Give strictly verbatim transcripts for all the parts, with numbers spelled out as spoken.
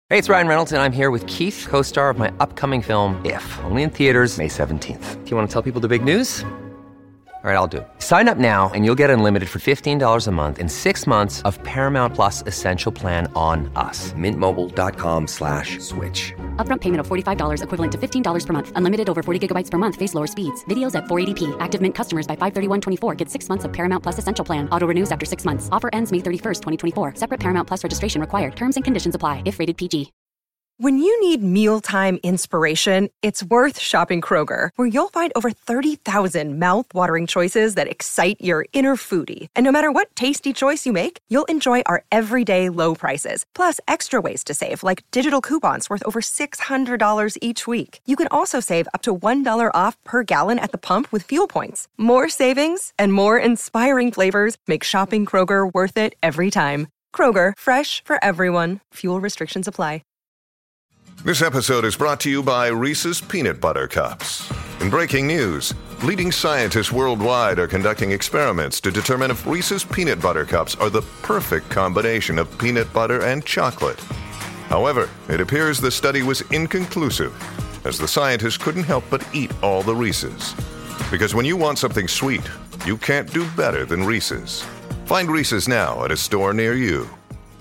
Hey, it's Ryan Reynolds, and I'm here with Keith, co-star of my upcoming film, If, only in theaters May seventeenth. Do you want to tell people the big news? All right, I'll do it. Sign up now and you'll get unlimited for fifteen dollars a month and six months of Paramount Plus Essential Plan on us. Mint Mobile dot com slash switch. Upfront payment of forty-five dollars equivalent to fifteen dollars per month. Unlimited over forty gigabytes per month. Face lower speeds. Videos at four eighty p. Active Mint customers by five thirty-one twenty-four get six months of Paramount Plus Essential Plan. Auto renews after six months. Offer ends May thirty-first, twenty twenty-four. Separate Paramount Plus registration required. Terms and conditions apply if rated P G. When you need mealtime inspiration, it's worth shopping Kroger, where you'll find over thirty thousand mouth-watering choices that excite your inner foodie. And no matter what tasty choice you make, you'll enjoy our everyday low prices, plus extra ways to save, like digital coupons worth over six hundred dollars each week. You can also save up to one dollar off per gallon at the pump with fuel points. More savings and more inspiring flavors make shopping Kroger worth it every time. Kroger, fresh for everyone. Fuel restrictions apply. This episode is brought to you by Reese's Peanut Butter Cups. In breaking news, leading scientists worldwide are conducting experiments to determine if Reese's Peanut Butter Cups are the perfect combination of peanut butter and chocolate. However, it appears the study was inconclusive, as the scientists couldn't help but eat all the Reese's. Because when you want something sweet, you can't do better than Reese's. Find Reese's now at a store near you.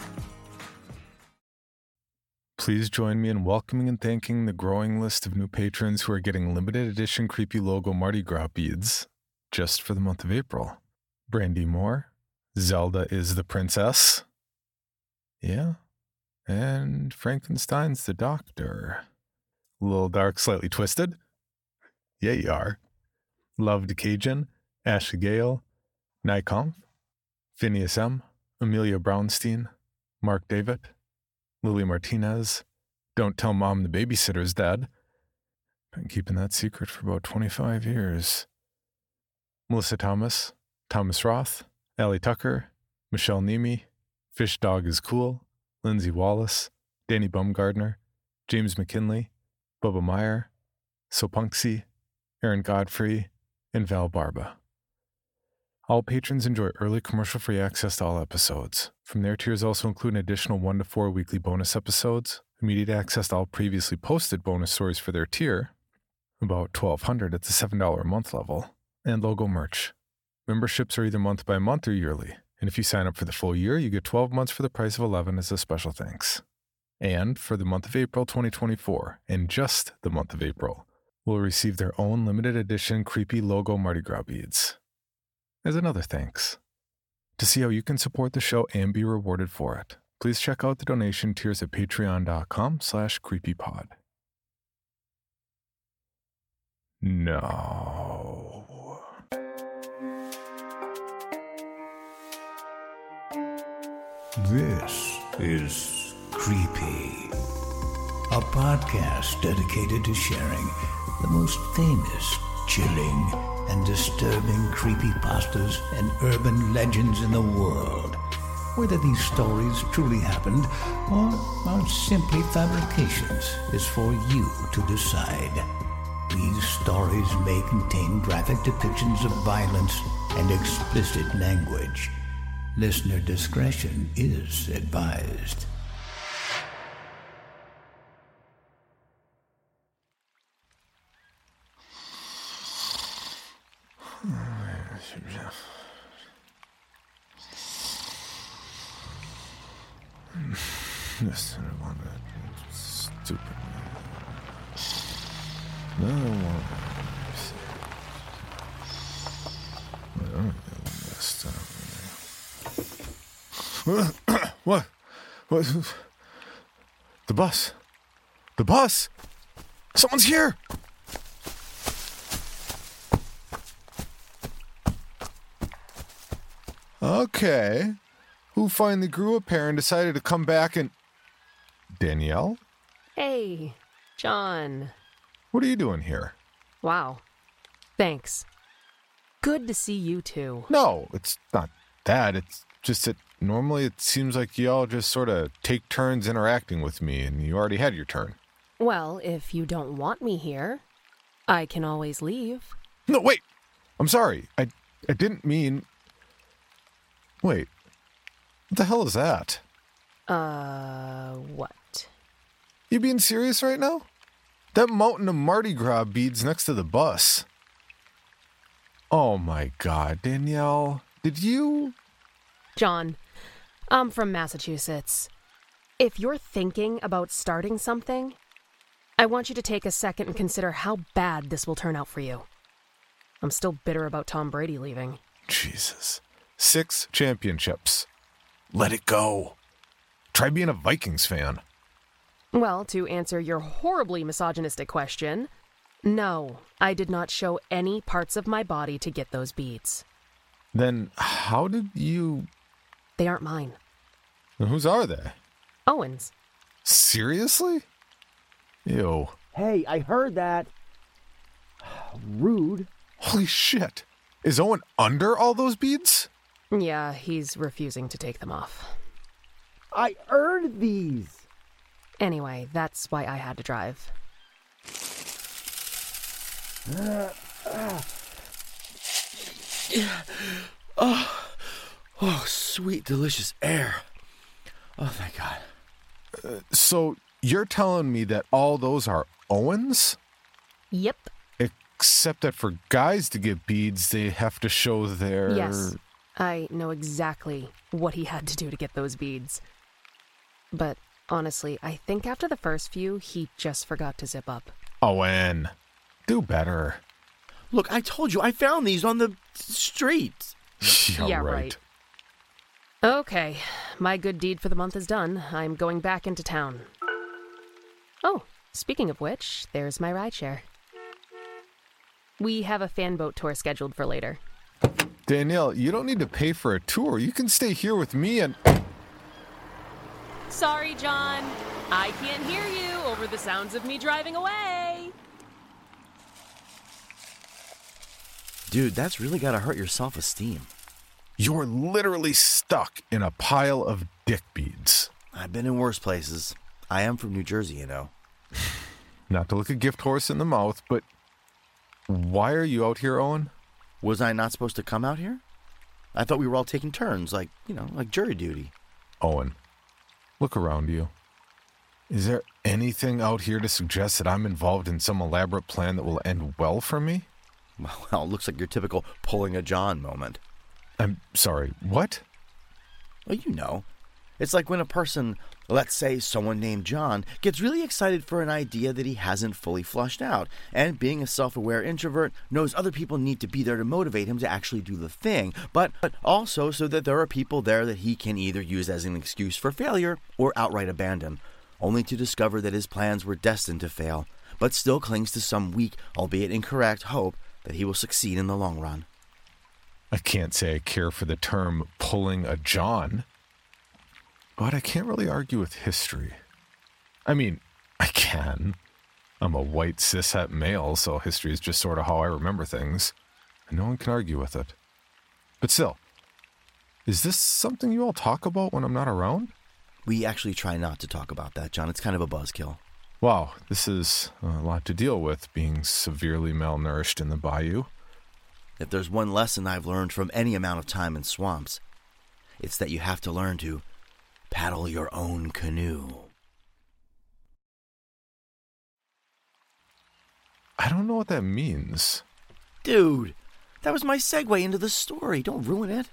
Please join me in welcoming and thanking the growing list of new patrons who are getting limited edition creepy logo Mardi Gras beads just for the month of April. Brandy Moore, Zelda is the Princess. Yeah. And Frankenstein's the Doctor. Little Dark Slightly Twisted. Yeah, you are. Loved Cajun, Ashley Gale, Nykampf, Phineas M., Amelia Brownstein, Mark David, Lily Martinez, Don't Tell Mom the Babysitter's Dead. Been keeping that secret for about twenty-five years. Melissa Thomas, Thomas Roth, Allie Tucker, Michelle Nemi, Fish Dog is Cool, Lindsay Wallace, Danny Bumgardner, James McKinley, Bubba Meyer, Sopunksy, Aaron Godfrey, and Val Barba. All patrons enjoy early commercial-free access to all episodes. From there, tiers also include an additional one to four weekly bonus episodes, immediate access to all previously posted bonus stories for their tier, about twelve hundred at the seven dollars a month level, and logo merch. Memberships are either month by month or yearly, and if you sign up for the full year, you get twelve months for the price of eleven as a special thanks. And for the month of April twenty twenty-four, and just the month of April, will receive their own limited edition creepy logo Mardi Gras beads as another thanks. To see how you can support the show and be rewarded for it, please check out the donation tiers at patreon.com slash creepypod. No. This is Creepy, a podcast dedicated to sharing the most famous, chilling, and disturbing creepypastas and urban legends in the world. Whether these stories truly happened or are simply fabrications is for you to decide. These stories may contain graphic depictions of violence and explicit language. Listener discretion is advised. This one, stupid. No, I don't want I don't know this What? What? The bus. The bus. Someone's here. Okay. Who finally grew a pair and decided to come back and... Danielle? Hey, John. What are you doing here? Wow. Thanks. Good to see you too. No, it's not that. It's just that normally it seems like y'all just sort of take turns interacting with me, and you already had your turn. Well, if you don't want me here, I can always leave. No, wait! I'm sorry. I, I didn't mean... Wait. What the hell is that? Uh, what? You being serious right now? That mountain of Mardi Gras beads next to the bus. Oh my God, Danielle, did you... John, I'm from Massachusetts. If you're thinking about starting something, I want you to take a second and consider how bad this will turn out for you. I'm still bitter about Tom Brady leaving. Jesus. Six championships. Let it go. Try being a Vikings fan. Well, to answer your horribly misogynistic question, no, I did not show any parts of my body to get those beads. Then how did you... They aren't mine. Whose are they? Owen's. Seriously? Ew. Hey, I heard that. Rude. Holy shit. Is Owen under all those beads? Yeah, he's refusing to take them off. I earned these. Anyway, that's why I had to drive. Uh, uh. Yeah. Oh. Oh, sweet, delicious air. Oh, thank God. Uh, so you're telling me that all those are Owen's? Yep. Except that for guys to get beads, they have to show their... Yes, I know exactly what he had to do to get those beads. But honestly, I think after the first few, he just forgot to zip up. Owen, do better. Look, I told you, I found these on the street. yeah, yeah, right. right. Okay, my good deed for the month is done. I'm going back into town. Oh, speaking of which, there's my rideshare. We have a fan boat tour scheduled for later. Danielle, you don't need to pay for a tour. You can stay here with me and... Sorry, John. I can't hear you over the sounds of me driving away. Dude, that's really gotta hurt your self-esteem. You're literally stuck in a pile of dick beads. I've been in worse places. I am from New Jersey, you know. Not to look a gift horse in the mouth, but why are you out here, Owen? Was I not supposed to come out here? I thought we were all taking turns, like, you know, like jury duty. Owen, look around you. Is there anything out here to suggest that I'm involved in some elaborate plan that will end well for me? Well, it looks like your typical pulling a John moment. I'm sorry, what? Well, you know. It's like when a person, let's say someone named John, gets really excited for an idea that he hasn't fully flushed out, and being a self-aware introvert, knows other people need to be there to motivate him to actually do the thing, but, but also so that there are people there that he can either use as an excuse for failure or outright abandon, only to discover that his plans were destined to fail, but still clings to some weak, albeit incorrect, hope that he will succeed in the long run. I can't say I care for the term pulling a John, but I can't really argue with history. I mean, I can. I'm a white cishet male, so history is just sort of how I remember things, and no one can argue with it. But still, is this something you all talk about when I'm not around? We actually try not to talk about that, John. It's kind of a buzzkill. Wow, this is a lot to deal with, being severely malnourished in the bayou. If there's one lesson I've learned from any amount of time in swamps, it's that you have to learn to paddle your own canoe. I don't know what that means. Dude, that was my segue into the story. Don't ruin it.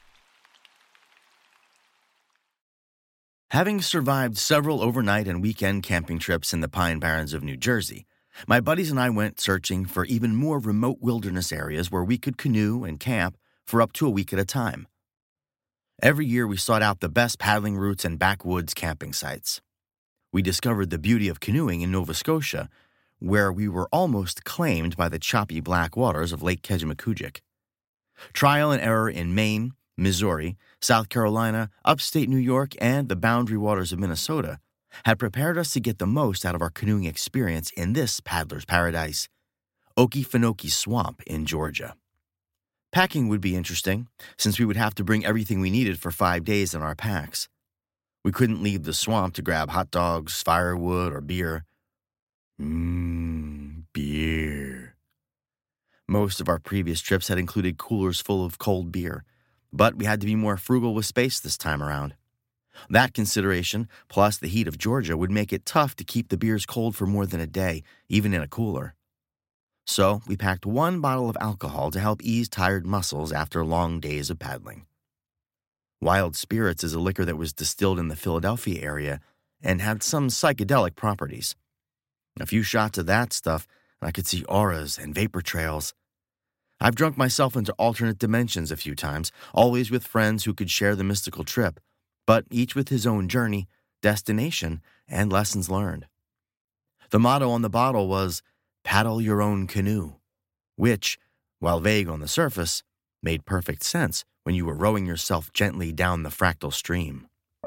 Having survived several overnight and weekend camping trips in the Pine Barrens of New Jersey, my buddies and I went searching for even more remote wilderness areas where we could canoe and camp for up to a week at a time. Every year we sought out the best paddling routes and backwoods camping sites. We discovered the beauty of canoeing in Nova Scotia, where we were almost claimed by the choppy black waters of Lake Kejimkujik. Trial and error in Maine, Missouri, South Carolina, upstate New York, and the boundary waters of Minnesota had prepared us to get the most out of our canoeing experience in this paddler's paradise, Okefenokee Swamp in Georgia. Packing would be interesting, since we would have to bring everything we needed for five days in our packs. We couldn't leave the swamp to grab hot dogs, firewood, or beer. Mmm, beer. Most of our previous trips had included coolers full of cold beer, but we had to be more frugal with space this time around. That consideration, plus the heat of Georgia, would make it tough to keep the beers cold for more than a day, even in a cooler. So we packed one bottle of alcohol to help ease tired muscles after long days of paddling. Wild Spirits is a liquor that was distilled in the Philadelphia area and had some psychedelic properties. A few shots of that stuff, and I could see auras and vapor trails. I've drunk myself into alternate dimensions a few times, always with friends who could share the mystical trip, but each with his own journey, destination, and lessons learned. The motto on the bottle was, "Paddle your own canoe," which, while vague on the surface, made perfect sense when you were rowing yourself gently down the fractal stream.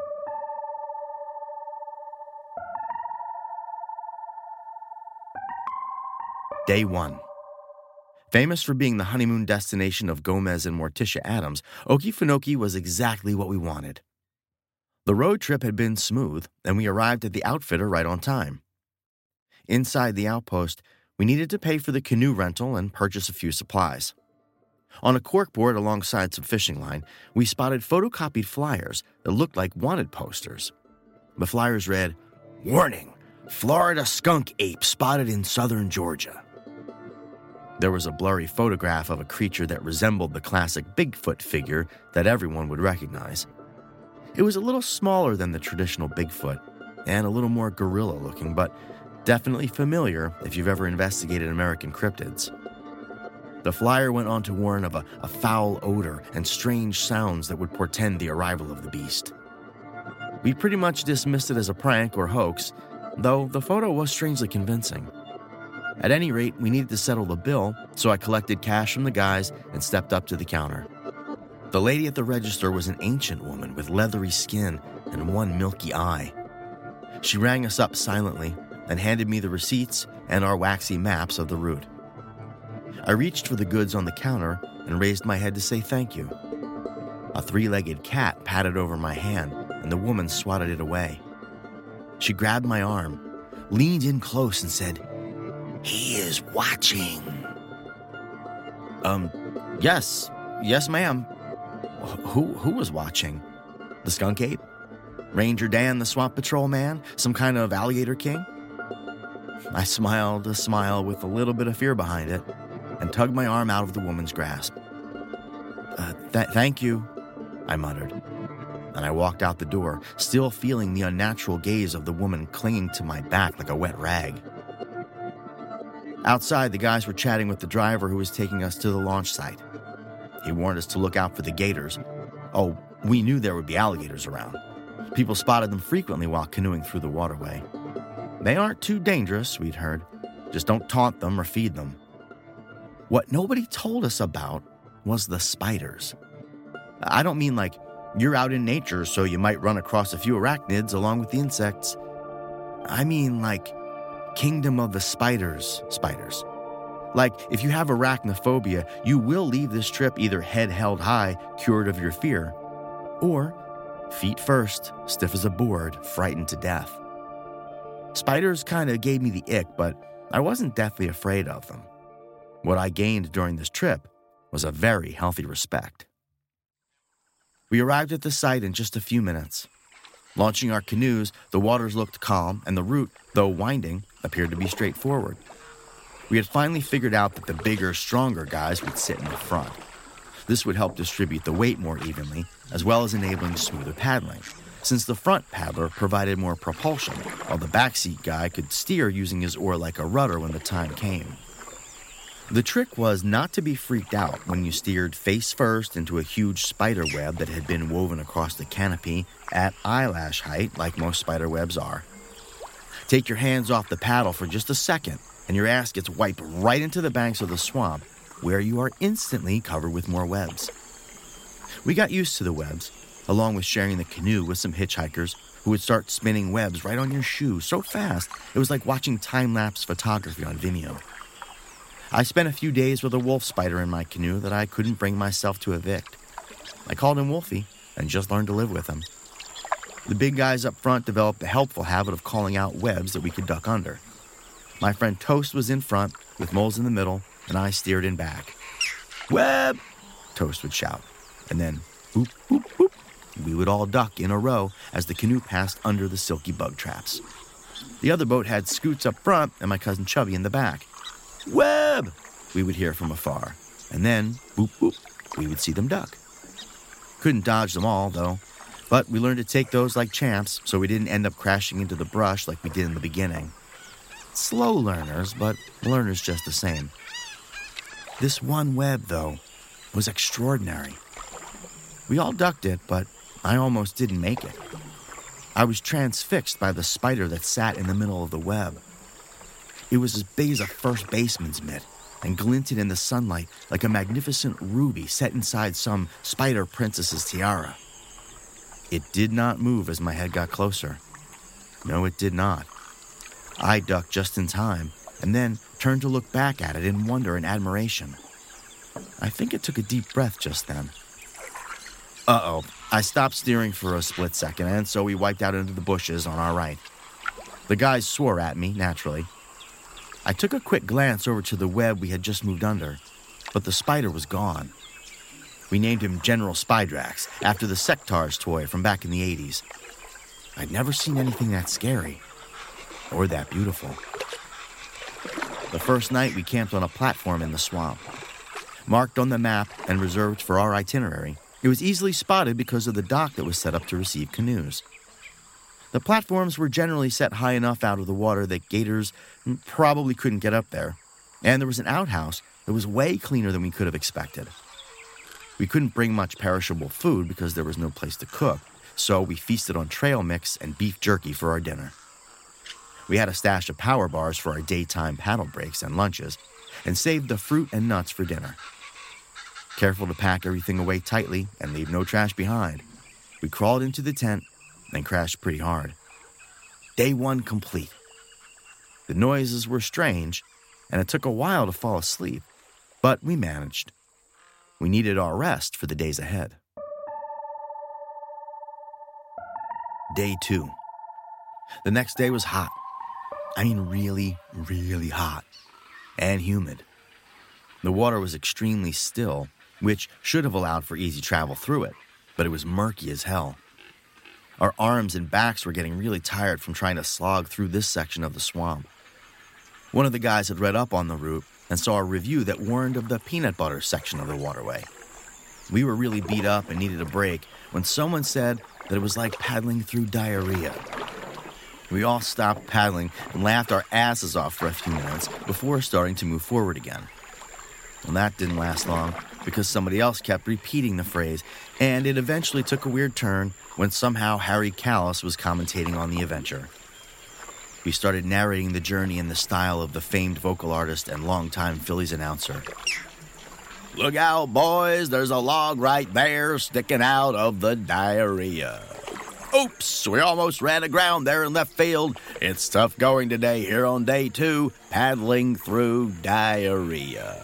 Day one. Famous for being the honeymoon destination of Gomez and Morticia Addams, Okefenokee was exactly what we wanted. The road trip had been smooth, and we arrived at the outfitter right on time. Inside the outpost, we needed to pay for the canoe rental and purchase a few supplies. On a corkboard alongside some fishing line, we spotted photocopied flyers that looked like wanted posters. The flyers read, "Warning, Florida skunk ape spotted in southern Georgia." There was a blurry photograph of a creature that resembled the classic Bigfoot figure that everyone would recognize. It was a little smaller than the traditional Bigfoot and a little more gorilla-looking, but definitely familiar if you've ever investigated American cryptids. The flyer went on to warn of a, a foul odor and strange sounds that would portend the arrival of the beast. We pretty much dismissed it as a prank or hoax, though the photo was strangely convincing. At any rate, we needed to settle the bill, so I collected cash from the guys and stepped up to the counter. The lady at the register was an ancient woman with leathery skin and one milky eye. She rang us up silently and handed me the receipts and our waxy maps of the route. I reached for the goods on the counter and raised my head to say thank you. A three-legged cat patted over my hand, and the woman swatted it away. She grabbed my arm, leaned in close, and said, "He is watching." Um, yes, yes, ma'am. Who, who was watching? The skunk ape? Ranger Dan, the swamp patrol man? Some kind of alligator king? I smiled a smile with a little bit of fear behind it and tugged my arm out of the woman's grasp. Uh, th- thank you, I muttered. And I walked out the door, still feeling the unnatural gaze of the woman clinging to my back like a wet rag. Outside, the guys were chatting with the driver who was taking us to the launch site. He warned us to look out for the gators. Oh, we knew there would be alligators around. People spotted them frequently while canoeing through the waterway. They aren't too dangerous, we'd heard. Just don't taunt them or feed them. What nobody told us about was the spiders. I don't mean like you're out in nature so you might run across a few arachnids along with the insects. I mean like Kingdom of the Spiders spiders. Like, if you have arachnophobia, you will leave this trip either head held high, cured of your fear, or feet first, stiff as a board, frightened to death. Spiders kind of gave me the ick, but I wasn't deathly afraid of them. What I gained during this trip was a very healthy respect. We arrived at the site in just a few minutes. Launching our canoes, the waters looked calm, and the route, though winding, appeared to be straightforward. We had finally figured out that the bigger, stronger guys would sit in the front. This would help distribute the weight more evenly, as well as enabling smoother paddling, since the front paddler provided more propulsion, while the backseat guy could steer using his oar like a rudder when the time came. The trick was not to be freaked out when you steered face first into a huge spider web that had been woven across the canopy at eyelash height, like most spider webs are. Take your hands off the paddle for just a second, and your ass gets wiped right into the banks of the swamp, where you are instantly covered with more webs. We got used to the webs, along with sharing the canoe with some hitchhikers who would start spinning webs right on your shoe so fast it was like watching time-lapse photography on Vimeo. I spent a few days with a wolf spider in my canoe that I couldn't bring myself to evict. I called him Wolfie and just learned to live with him. The big guys up front developed a helpful habit of calling out webs that we could duck under. My friend Toast was in front, with Moles in the middle, and I steered in back. "Web!" Toast would shout, and then, boop, boop, boop, We would all duck in a row as the canoe passed under the silky bug traps. The other boat had Scoots up front and my cousin Chubby in the back. "Web!" we would hear from afar. And then, boop, boop, we would see them duck. Couldn't dodge them all, though. But we learned to take those like champs, so we didn't end up crashing into the brush like we did in the beginning. Slow learners, but learners just the same. This one web, though, was extraordinary. We all ducked it, but I almost didn't make it. I was transfixed by the spider that sat in the middle of the web. It was as big as a first baseman's mitt and glinted in the sunlight like a magnificent ruby set inside some spider princess's tiara. It did not move as my head got closer. No, it did not. I ducked just in time and then turned to look back at it in wonder and admiration. I think it took a deep breath just then. Uh-oh. I stopped steering for a split second, and so we wiped out into the bushes on our right. The guys swore at me, naturally. I took a quick glance over to the web we had just moved under, but the spider was gone. We named him General Spidrax, after the Sectaurs toy from back in the eighties. I'd never seen anything that scary, or that beautiful. The first night we camped on a platform in the swamp. Marked on the map and reserved for our itinerary, it was easily spotted because of the dock that was set up to receive canoes. The platforms were generally set high enough out of the water that gators probably couldn't get up there, and there was an outhouse that was way cleaner than we could have expected. We couldn't bring much perishable food because there was no place to cook, so we feasted on trail mix and beef jerky for our dinner. We had a stash of power bars for our daytime paddle breaks and lunches, and saved the fruit and nuts for dinner. Careful to pack everything away tightly and leave no trash behind, we crawled into the tent and crashed pretty hard. Day one complete. The noises were strange, and it took a while to fall asleep, but we managed. We needed our rest for the days ahead. Day two. The next day was hot. I mean really, really hot. And humid. The water was extremely still, which should have allowed for easy travel through it, but it was murky as hell. Our arms and backs were getting really tired from trying to slog through this section of the swamp. One of the guys had read up on the route and saw a review that warned of the peanut butter section of the waterway. We were really beat up and needed a break when someone said that it was like paddling through diarrhea. We all stopped paddling and laughed our asses off for a few minutes before starting to move forward again. Well, that didn't last long because somebody else kept repeating the phrase, and it eventually took a weird turn when somehow Harry Callis was commentating on the adventure. We started narrating the journey in the style of the famed vocal artist and longtime Phillies announcer. "Look out, boys, there's a log right there sticking out of the diarrhea. Oops, we almost ran aground there in left field. It's tough going today here on day two, paddling through diarrhea."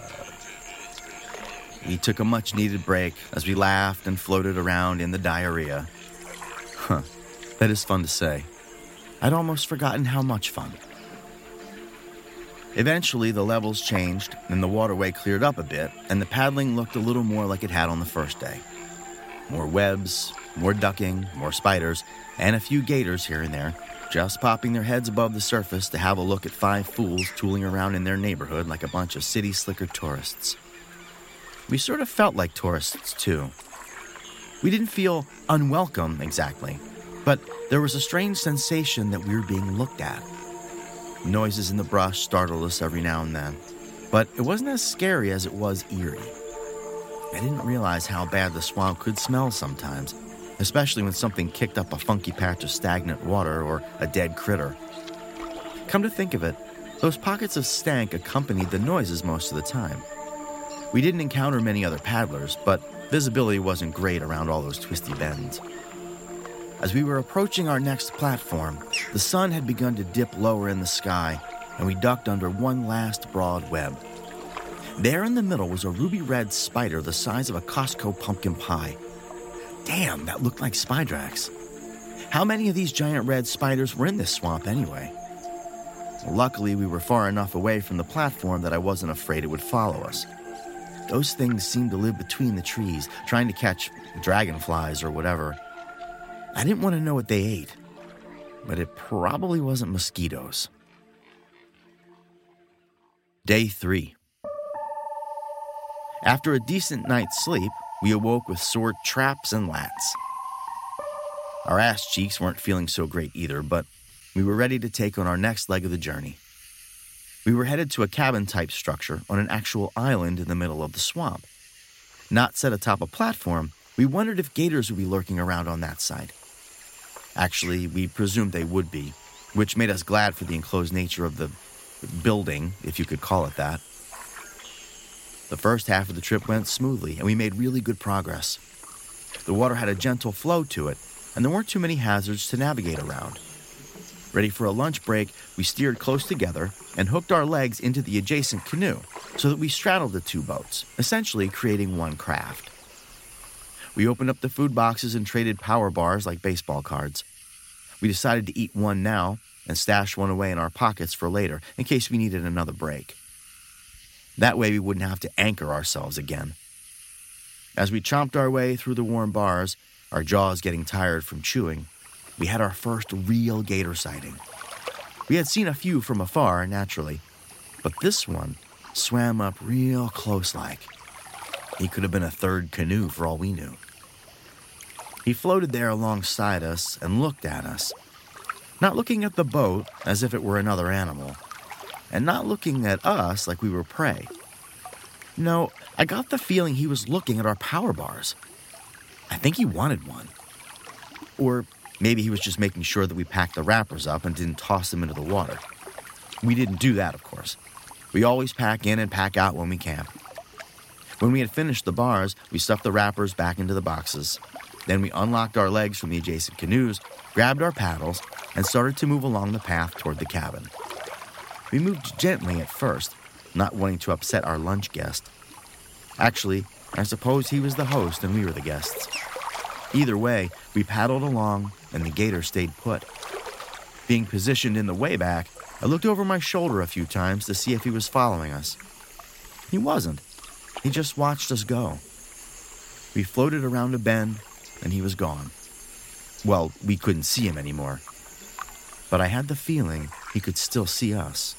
We took a much-needed break as we laughed and floated around in the diarrhea. Huh, that is fun to say. I'd almost forgotten how much fun. Eventually, the levels changed, and the waterway cleared up a bit, and the paddling looked a little more like it had on the first day. More webs, more ducking, more spiders, and a few gators here and there, just popping their heads above the surface to have a look at five fools tooling around in their neighborhood like a bunch of city slicker tourists. We sort of felt like tourists, too. We didn't feel unwelcome, exactly, but there was a strange sensation that we were being looked at. Noises in the brush startled us every now and then, but it wasn't as scary as it was eerie. I didn't realize how bad the swamp could smell sometimes, especially when something kicked up a funky patch of stagnant water or a dead critter. Come to think of it, those pockets of stank accompanied the noises most of the time. We didn't encounter many other paddlers, but visibility wasn't great around all those twisty bends. As we were approaching our next platform, the sun had begun to dip lower in the sky, and we ducked under one last broad web. There in the middle was a ruby-red spider the size of a Costco pumpkin pie. Damn, that looked like Spidrax. How many of these giant red spiders were in this swamp anyway? Luckily, we were far enough away from the platform that I wasn't afraid it would follow us. Those things seemed to live between the trees, trying to catch dragonflies or whatever, I didn't want to know what they ate, but it probably wasn't mosquitoes. Day three. After a decent night's sleep, we awoke with sore traps and lats. Our ass cheeks weren't feeling so great either, but we were ready to take on our next leg of the journey. We were headed to a cabin-type structure on an actual island in the middle of the swamp. Not set atop a platform, we wondered if gators would be lurking around on that side. Actually, we presumed they would be, which made us glad for the enclosed nature of the building, if you could call it that. The first half of the trip went smoothly, and we made really good progress. The water had a gentle flow to it, and there weren't too many hazards to navigate around. Ready for a lunch break, we steered close together and hooked our legs into the adjacent canoe so that we straddled the two boats, essentially creating one craft. We opened up the food boxes and traded power bars like baseball cards. We decided to eat one now and stash one away in our pockets for later in case we needed another break. That way we wouldn't have to anchor ourselves again. As we chomped our way through the warm bars, our jaws getting tired from chewing, we had our first real gator sighting. We had seen a few from afar, naturally, but this one swam up real close-like. He could have been a third canoe for all we knew. He floated there alongside us and looked at us, not looking at the boat as if it were another animal, and not looking at us like we were prey. No, I got the feeling he was looking at our power bars. I think he wanted one. Or maybe he was just making sure that we packed the wrappers up and didn't toss them into the water. We didn't do that, of course. We always pack in and pack out when we camp. When we had finished the bars, we stuffed the wrappers back into the boxes. Then we unlocked our legs from the adjacent canoes, grabbed our paddles, and started to move along the path toward the cabin. We moved gently at first, not wanting to upset our lunch guest. Actually, I suppose he was the host and we were the guests. Either way, we paddled along and the gator stayed put. Being positioned in the way back, I looked over my shoulder a few times to see if he was following us. He wasn't. He just watched us go. We floated around a bend and he was gone. Well, we couldn't see him anymore. But I had the feeling he could still see us.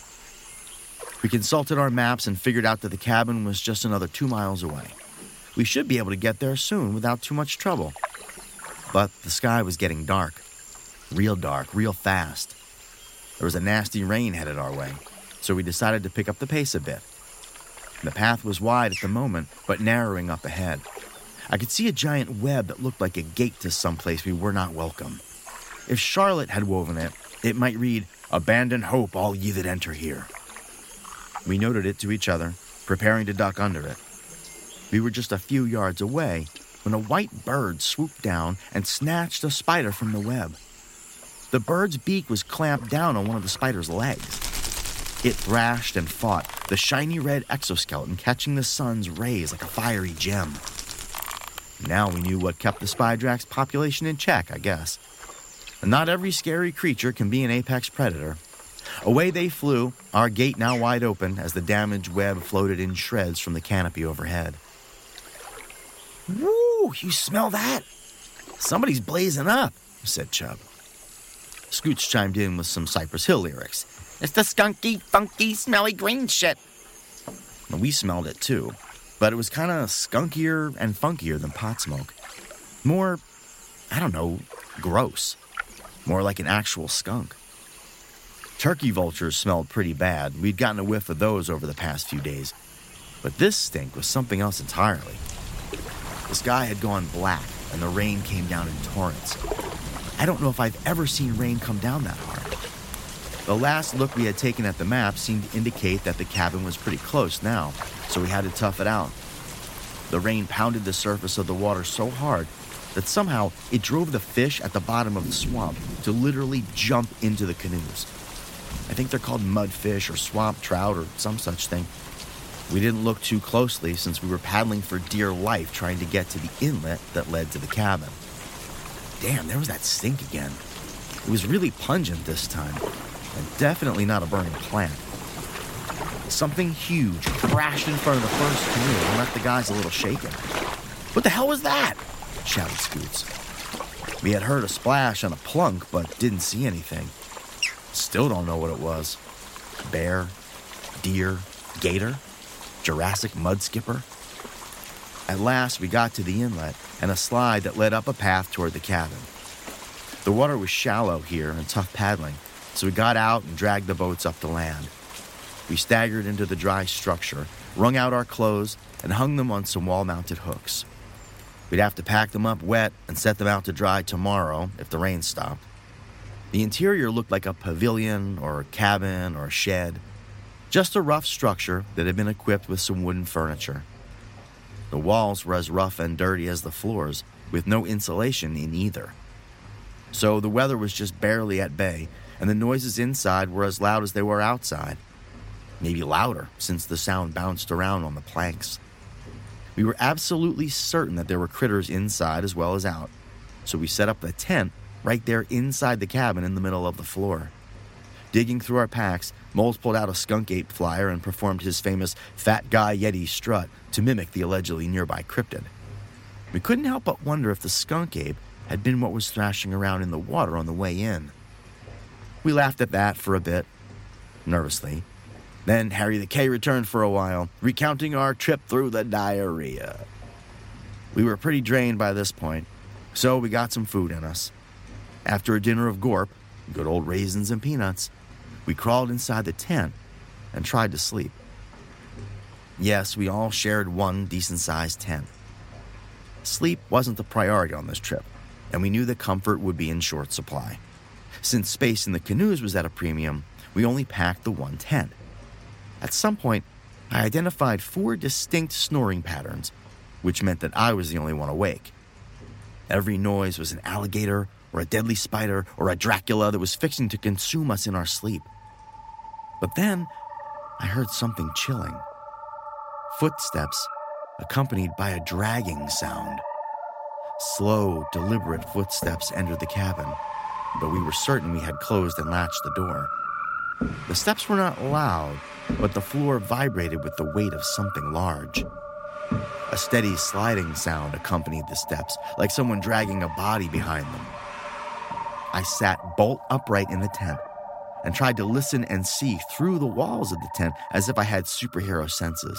We consulted our maps and figured out that the cabin was just another two miles away. We should be able to get there soon without too much trouble. But the sky was getting dark. Real dark, real fast. There was a nasty rain headed our way, so we decided to pick up the pace a bit. The path was wide at the moment, but narrowing up ahead. I could see a giant web that looked like a gate to someplace we were not welcome. If Charlotte had woven it, it might read, "Abandon hope, all ye that enter here." We noted it to each other, preparing to duck under it. We were just a few yards away when a white bird swooped down and snatched a spider from the web. The bird's beak was clamped down on one of the spider's legs. It thrashed and fought, the shiny red exoskeleton catching the sun's rays like a fiery gem. Now we knew what kept the Spydrax population in check, I guess. And not every scary creature can be an apex predator. Away they flew, our gate now wide open as the damaged web floated in shreds from the canopy overhead. "Woo, you smell that? Somebody's blazing up," said Chubb. Scoots chimed in with some Cypress Hill lyrics. "It's the skunky, funky, smelly green shit." Well, we smelled it too, but it was kind of skunkier and funkier than pot smoke. More, I don't know, gross. More like an actual skunk. Turkey vultures smelled pretty bad. We'd gotten a whiff of those over the past few days. But this stink was something else entirely. The sky had gone black, and the rain came down in torrents. I don't know if I've ever seen rain come down that hard. The last look we had taken at the map seemed to indicate that the cabin was pretty close now, so we had to tough it out. The rain pounded the surface of the water so hard that somehow it drove the fish at the bottom of the swamp to literally jump into the canoes. I think they're called mudfish or swamp trout or some such thing. We didn't look too closely since we were paddling for dear life trying to get to the inlet that led to the cabin. Damn, there was that stink again. It was really pungent this time, and definitely not a burning plant. Something huge crashed in front of the first canoe and left the guys a little shaken. "What the hell was that?" shouted Scoots. We had heard a splash and a plunk, but didn't see anything. Still don't know what it was. Bear, deer, gator, Jurassic mud skipper. At last, we got to the inlet and a slide that led up a path toward the cabin. The water was shallow here and tough paddling, so we got out and dragged the boats up to land. We staggered into the dry structure, wrung out our clothes, and hung them on some wall-mounted hooks. We'd have to pack them up wet and set them out to dry tomorrow if the rain stopped. The interior looked like a pavilion or a cabin or a shed, just a rough structure that had been equipped with some wooden furniture. The walls were as rough and dirty as the floors, with no insulation in either. So the weather was just barely at bay, and the noises inside were as loud as they were outside. Maybe louder, since the sound bounced around on the planks. We were absolutely certain that there were critters inside as well as out, so we set up the tent right there inside the cabin in the middle of the floor. Digging through our packs, Moles pulled out a skunk ape flyer and performed his famous fat guy Yeti strut to mimic the allegedly nearby cryptid. We couldn't help but wonder if the skunk ape had been what was thrashing around in the water on the way in. We laughed at that for a bit, nervously. Then Harry the K returned for a while, recounting our trip through the diarrhea. We were pretty drained by this point, so we got some food in us. After a dinner of gorp, good old raisins and peanuts, we crawled inside the tent and tried to sleep. Yes, we all shared one decent-sized tent. Sleep wasn't the priority on this trip, and we knew that comfort would be in short supply. Since space in the canoes was at a premium, we only packed the one tent. At some point, I identified four distinct snoring patterns, which meant that I was the only one awake. Every noise was an alligator or a deadly spider or a Dracula that was fixing to consume us in our sleep. But then, I heard something chilling. Footsteps, accompanied by a dragging sound. Slow, deliberate footsteps entered the cabin, but we were certain we had closed and latched the door. The steps were not loud, but the floor vibrated with the weight of something large. A steady sliding sound accompanied the steps, like someone dragging a body behind them. I sat bolt upright in the tent and tried to listen and see through the walls of the tent as if I had superhero senses.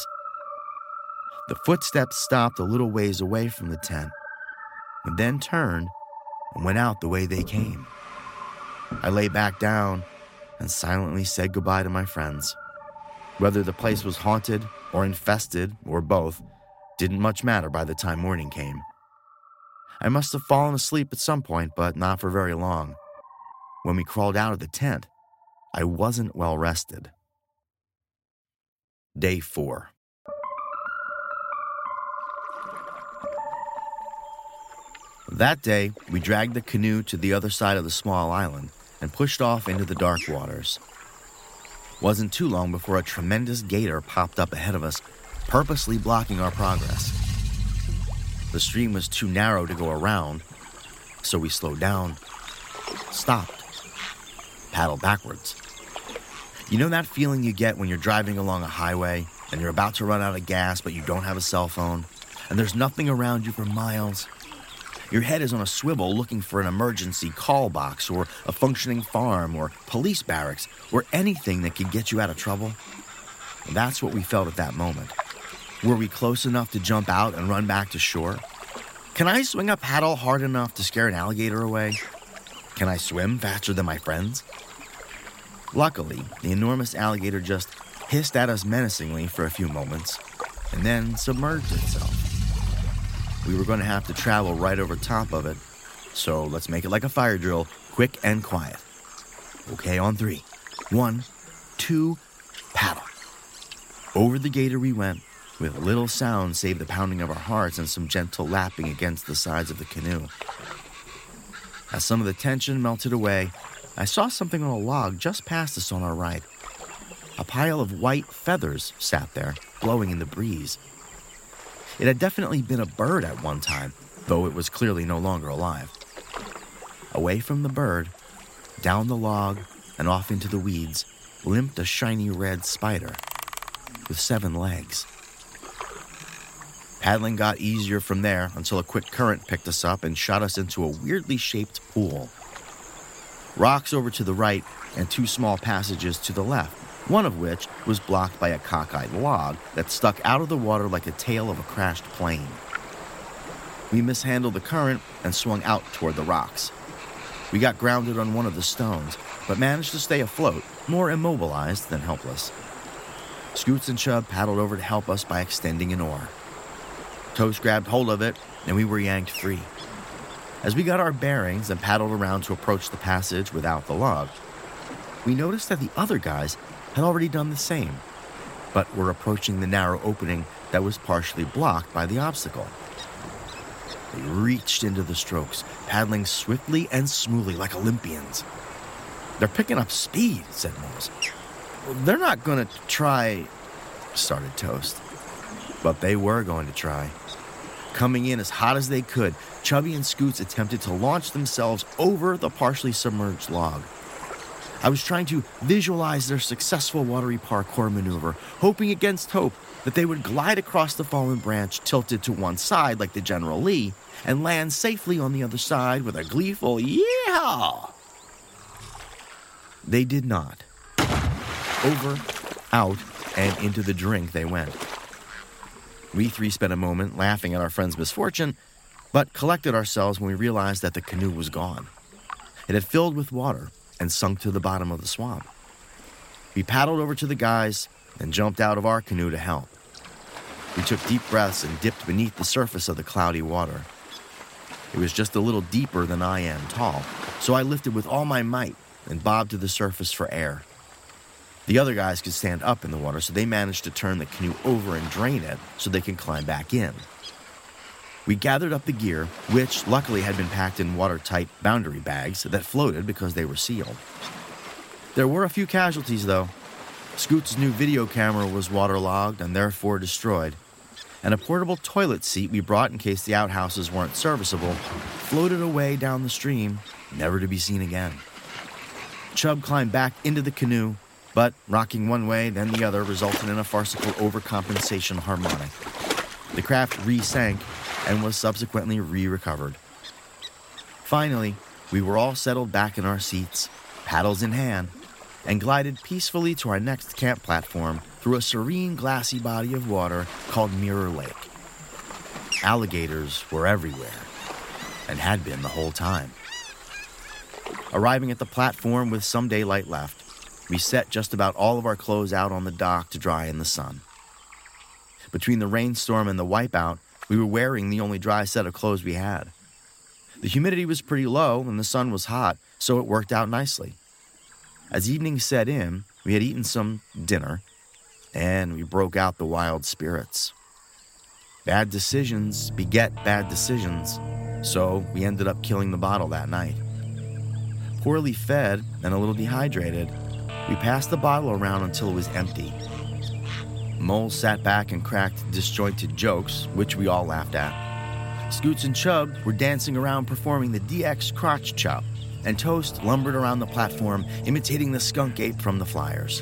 The footsteps stopped a little ways away from the tent, and then turned and went out the way they came. I lay back down and silently said goodbye to my friends. Whether the place was haunted or infested or both didn't much matter by the time morning came. I must have fallen asleep at some point, but not for very long. When we crawled out of the tent, I wasn't well rested. Day four. That day, we dragged the canoe to the other side of the small island and pushed off into the dark waters. Wasn't too long before a tremendous gator popped up ahead of us, purposely blocking our progress. The stream was too narrow to go around, so we slowed down, stopped, paddled backwards. You know that feeling you get when you're driving along a highway and you're about to run out of gas but you don't have a cell phone, and there's nothing around you for miles? Your head is on a swivel looking for an emergency call box or a functioning farm or police barracks or anything that could get you out of trouble. And that's what we felt at that moment. Were we close enough to jump out and run back to shore? Can I swing a paddle hard enough to scare an alligator away? Can I swim faster than my friends? Luckily, the enormous alligator just hissed at us menacingly for a few moments and then submerged itself. We were going to have to travel right over top of it, so let's make it like a fire drill, quick and quiet. Okay, on three. One, two, paddle. Over the gator we went, with little sound save the pounding of our hearts and some gentle lapping against the sides of the canoe. As some of the tension melted away, I saw something on a log just past us on our right. A pile of white feathers sat there, blowing in the breeze. It had definitely been a bird at one time, though it was clearly no longer alive. Away from the bird, down the log, and off into the weeds, limped a shiny red spider with seven legs. Paddling got easier from there until a quick current picked us up and shot us into a weirdly shaped pool. Rocks over to the right and two small passages to the left, one of which was blocked by a cockeyed log that stuck out of the water like the tail of a crashed plane. We mishandled the current and swung out toward the rocks. We got grounded on one of the stones, but managed to stay afloat, more immobilized than helpless. Scoots and Chub paddled over to help us by extending an oar. Toast grabbed hold of it, and we were yanked free. As we got our bearings and paddled around to approach the passage without the log, we noticed that the other guys had already done the same, but were approaching the narrow opening that was partially blocked by the obstacle. They reached into the strokes, paddling swiftly and smoothly like Olympians. "They're picking up speed," said Mose. "They're not going to try," started Toast. But they were going to try. Coming in as hot as they could, Chubby and Scoots attempted to launch themselves over the partially submerged log. I was trying to visualize their successful watery parkour maneuver, hoping against hope that they would glide across the fallen branch tilted to one side like the General Lee and land safely on the other side with a gleeful yeehaw. They did not. Over, out, and into the drink they went. We three spent a moment laughing at our friend's misfortune, but collected ourselves when we realized that the canoe was gone. It had filled with water and sunk to the bottom of the swamp. We paddled over to the guys and jumped out of our canoe to help. We took deep breaths and dipped beneath the surface of the cloudy water. It was just a little deeper than I am tall, so I lifted with all my might and bobbed to the surface for air. The other guys could stand up in the water, so they managed to turn the canoe over and drain it so they could climb back in. We gathered up the gear, which luckily had been packed in watertight boundary bags that floated because they were sealed. There were a few casualties, though. Scoot's new video camera was waterlogged and therefore destroyed, and a portable toilet seat we brought in case the outhouses weren't serviceable floated away down the stream, never to be seen again. Chub climbed back into the canoe, but rocking one way, then the other, resulted in a farcical overcompensation harmonic. The craft re-sank and was subsequently re-recovered. Finally, we were all settled back in our seats, paddles in hand, and glided peacefully to our next camp platform through a serene, glassy body of water called Mirror Lake. Alligators were everywhere, and had been the whole time. Arriving at the platform with some daylight left, we set just about all of our clothes out on the dock to dry in the sun. Between the rainstorm and the wipeout, we were wearing the only dry set of clothes we had. The humidity was pretty low and the sun was hot, so it worked out nicely. As evening set in, we had eaten some dinner, and we broke out the wild spirits. Bad decisions beget bad decisions, so we ended up killing the bottle that night. Poorly fed and a little dehydrated, we passed the bottle around until it was empty. Mole sat back and cracked disjointed jokes, which we all laughed at. Scoots and Chub were dancing around performing the D X crotch chop, and Toast lumbered around the platform, imitating the skunk ape from the Flyers.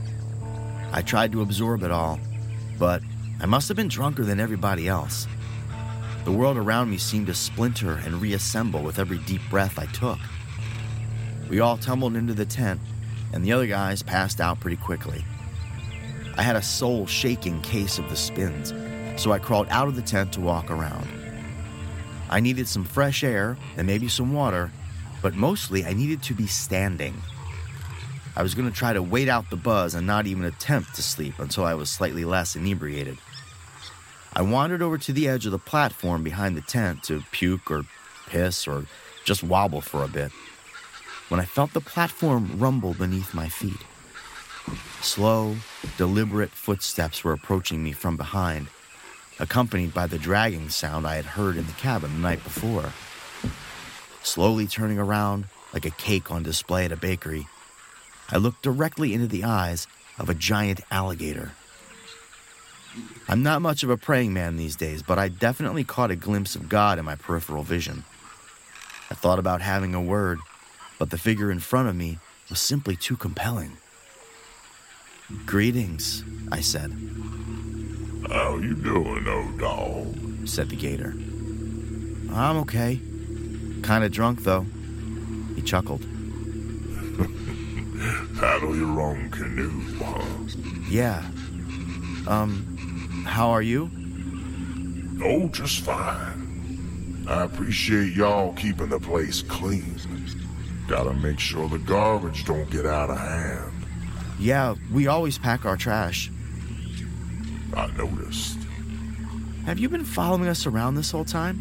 I tried to absorb it all, but I must have been drunker than everybody else. The world around me seemed to splinter and reassemble with every deep breath I took. We all tumbled into the tent, and the other guys passed out pretty quickly. I had a soul-shaking case of the spins, so I crawled out of the tent to walk around. I needed some fresh air and maybe some water, but mostly I needed to be standing. I was going to try to wait out the buzz and not even attempt to sleep until I was slightly less inebriated. I wandered over to the edge of the platform behind the tent to puke or piss or just wobble for a bit, when I felt the platform rumble beneath my feet. Slow, deliberate footsteps were approaching me from behind, accompanied by the dragging sound I had heard in the cabin the night before. Slowly turning around, like a cake on display at a bakery, I looked directly into the eyes of a giant alligator. I'm not much of a praying man these days, but I definitely caught a glimpse of God in my peripheral vision. I thought about having a word, but the figure in front of me was simply too compelling. "Greetings," I said. How you doing, old dog? Said the gator. I'm okay. Kinda drunk, though. He chuckled. Paddle your own canoe, huh? Yeah. Um, how are you? Oh, just fine. I appreciate y'all keeping the place clean. Gotta make sure the garbage don't get out of hand. Yeah, we always pack our trash. I noticed. Have you been following us around this whole time?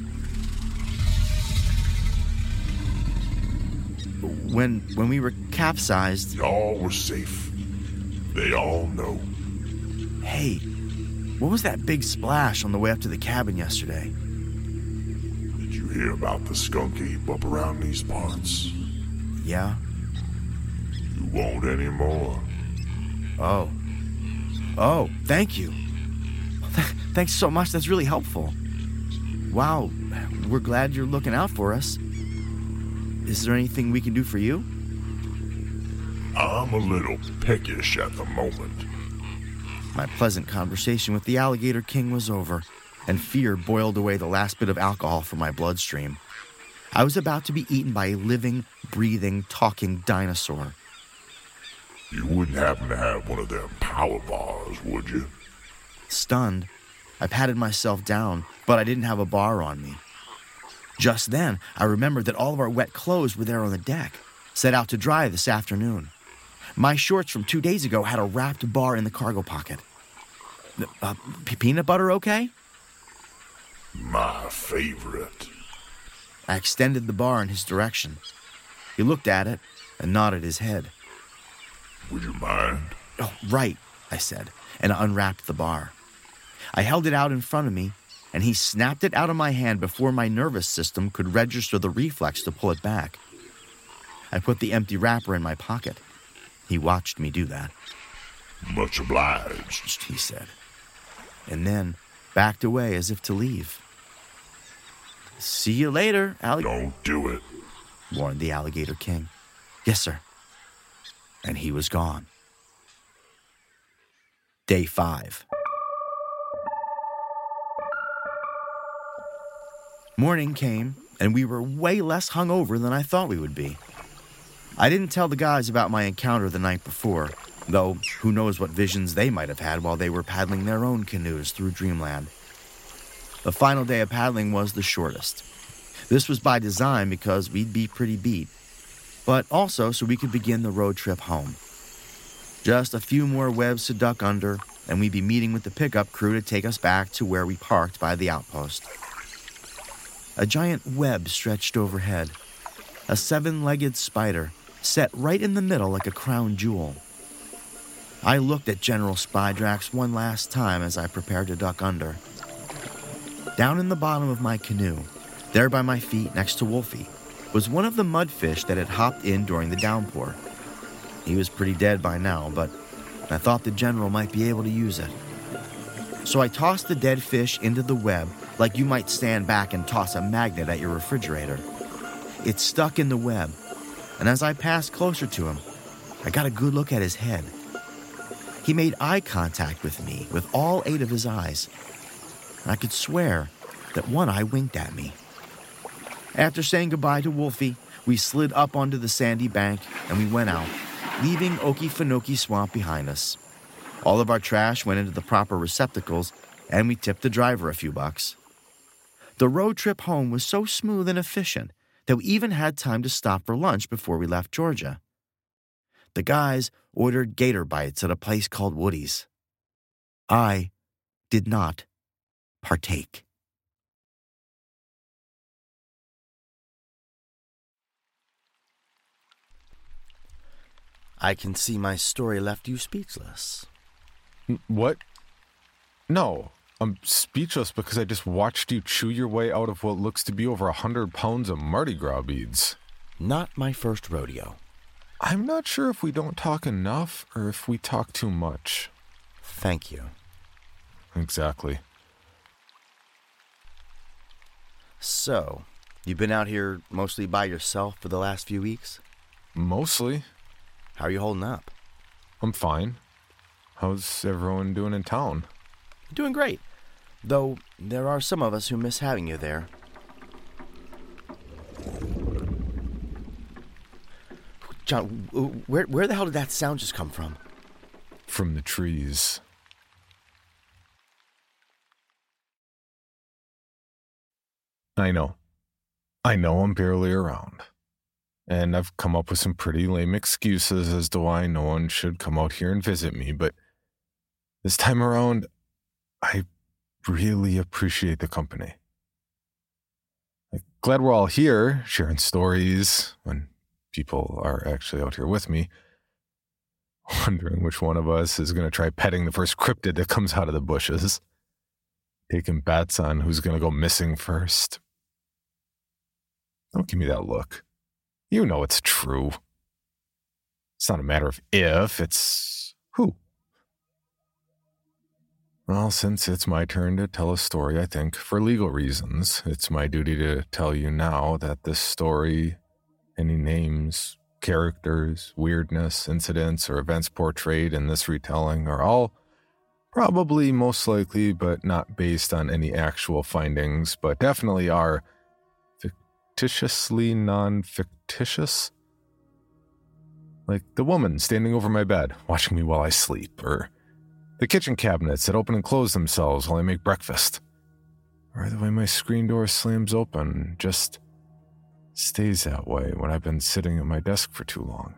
When when we were capsized... Y'all were safe. They all know. Hey, what was that big splash on the way up to the cabin yesterday? Did you hear about the skunk ape up around these parts? Yeah. You won't anymore. Oh. Oh, thank you. Thanks so much. That's really helpful. Wow, we're glad you're looking out for us. Is there anything we can do for you? I'm a little peckish at the moment. My pleasant conversation with the Alligator King was over, and fear boiled away the last bit of alcohol from my bloodstream. I was about to be eaten by a living, breathing, talking dinosaur. You wouldn't happen to have one of them power bars, would you? Stunned, I patted myself down, but I didn't have a bar on me. Just then, I remembered that all of our wet clothes were there on the deck, set out to dry this afternoon. My shorts from two days ago had a wrapped bar in the cargo pocket. Uh, p- peanut butter okay? My favorite. I extended the bar in his direction. He looked at it and nodded his head. Would you mind? Oh, right, I said, and unwrapped the bar. I held it out in front of me, and he snapped it out of my hand before my nervous system could register the reflex to pull it back. I put the empty wrapper in my pocket. He watched me do that. Much obliged, he said, and then backed away as if to leave. See you later, Alligator. Don't do it, warned the Alligator King. Yes, sir. And he was gone. Day five. Morning came, and we were way less hungover than I thought we would be. I didn't tell the guys about my encounter the night before, though who knows what visions they might have had while they were paddling their own canoes through Dreamland. The final day of paddling was the shortest. This was by design because we'd be pretty beat, but also so we could begin the road trip home. Just a few more webs to duck under, and we'd be meeting with the pickup crew to take us back to where we parked by the outpost. A giant web stretched overhead, a seven-legged spider set right in the middle like a crown jewel. I looked at General Spydrax one last time as I prepared to duck under. Down in the bottom of my canoe, there by my feet next to Wolfie, was one of the mudfish that had hopped in during the downpour. He was pretty dead by now, but I thought the General might be able to use it. So I tossed the dead fish into the web like you might stand back and toss a magnet at your refrigerator. It stuck in the web, and as I passed closer to him, I got a good look at his head. He made eye contact with me with all eight of his eyes, and I could swear that one eye winked at me. After saying goodbye to Wolfie, we slid up onto the sandy bank and we went out, leaving Okefenokee Swamp behind us. All of our trash went into the proper receptacles, and we tipped the driver a few bucks. The road trip home was so smooth and efficient that we even had time to stop for lunch before we left Georgia. The guys ordered gator bites at a place called Woody's. I did not partake. I can see my story left you speechless. What? No, I'm speechless because I just watched you chew your way out of what looks to be over a hundred pounds of Mardi Gras beads. Not my first rodeo. I'm not sure if we don't talk enough or if we talk too much. Thank you. Exactly. So, you've been out here mostly by yourself for the last few weeks? Mostly. How are you holding up? I'm fine. How's everyone doing in town? Doing great. Though there are some of us who miss having you there. John, where where the hell did that sound just come from? From the trees. I know. I know I'm barely around. And I've come up with some pretty lame excuses as to why no one should come out here and visit me, but this time around, I really appreciate the company. I'm glad we're all here, sharing stories when people are actually out here with me, wondering which one of us is going to try petting the first cryptid that comes out of the bushes, taking bets on who's going to go missing first. Don't give me that look. You know it's true. It's not a matter of if, it's who. Well, since it's my turn to tell a story, I think, for legal reasons, it's my duty to tell you now that this story, any names, characters, weirdness, incidents, or events portrayed in this retelling are all probably most likely, but not based on any actual findings, but definitely are fictitiously non-fictitious. Like the woman standing over my bed, watching me while I sleep, or the kitchen cabinets that open and close themselves while I make breakfast, or the way my screen door slams open just stays that way when I've been sitting at my desk for too long.